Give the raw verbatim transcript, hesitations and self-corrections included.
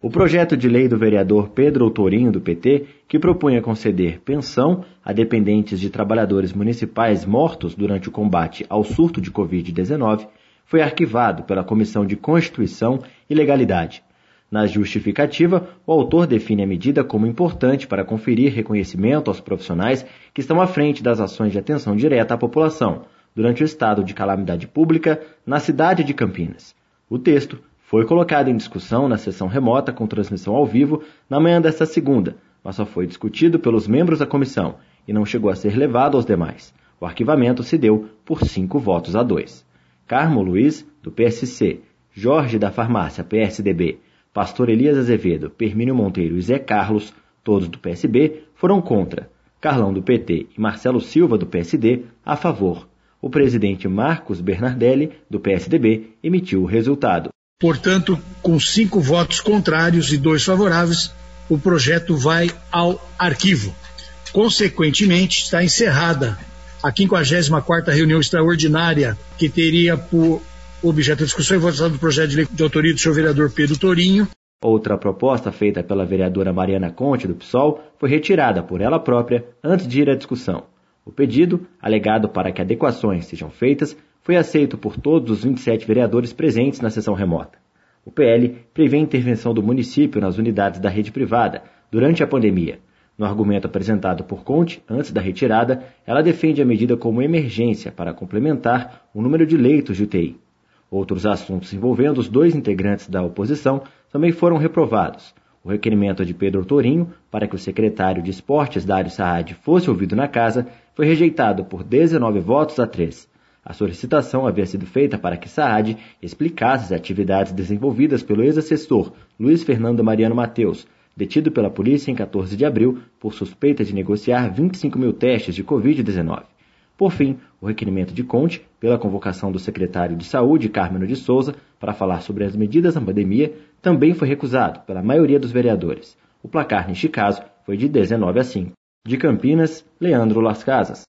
O projeto de lei do vereador Pedro Torinho, do P T, que propunha conceder pensão a dependentes de trabalhadores municipais mortos durante o combate ao surto de covid dezenove, foi arquivado pela Comissão de Constituição e Legalidade. Na justificativa, o autor define a medida como importante para conferir reconhecimento aos profissionais que estão à frente das ações de atenção direta à população durante o estado de calamidade pública na cidade de Campinas. O texto foi colocado em discussão na sessão remota com transmissão ao vivo na manhã desta segunda, mas só foi discutido pelos membros da comissão e não chegou a ser levado aos demais. O arquivamento se deu por cinco votos a dois. Carmo Luiz, do P S C, Jorge da Farmácia, P S D B, Pastor Elias Azevedo, Permínio Monteiro e Zé Carlos, todos do P S B, foram contra. Carlão, do P T, e Marcelo Silva, do P S D, a favor. O presidente Marcos Bernardelli, do P S D B, emitiu o resultado. Portanto, com cinco votos contrários e dois favoráveis, o projeto vai ao arquivo. Consequentemente, está encerrada a quinquagésima quarta reunião extraordinária que teria por objeto de discussão e votação do projeto de lei de autoria do senhor vereador Pedro Torinho. Outra proposta feita pela vereadora Mariana Conte, do P SOL, foi retirada por ela própria antes de ir à discussão. O pedido, alegado para que adequações sejam feitas, foi aceito por todos os vinte e sete vereadores presentes na sessão remota. O P L prevê a intervenção do município nas unidades da rede privada durante a pandemia. No argumento apresentado por Conte, antes da retirada, ela defende a medida como emergência para complementar o número de leitos de U T I. Outros assuntos envolvendo os dois integrantes da oposição também foram reprovados. O requerimento de Pedro Torinho para que o secretário de Esportes, Dário Saad, fosse ouvido na casa foi rejeitado por dezenove votos a três. A solicitação havia sido feita para que Saad explicasse as atividades desenvolvidas pelo ex-assessor Luiz Fernando Mariano Mateus, detido pela polícia em quatorze de abril por suspeita de negociar vinte e cinco mil testes de covid dezenove. Por fim, o requerimento de Conte, pela convocação do secretário de Saúde, Carmeno de Souza, para falar sobre as medidas da pandemia, também foi recusado pela maioria dos vereadores. O placar, neste caso, foi de dezenove a cinco. De Campinas, Leandro Las Casas.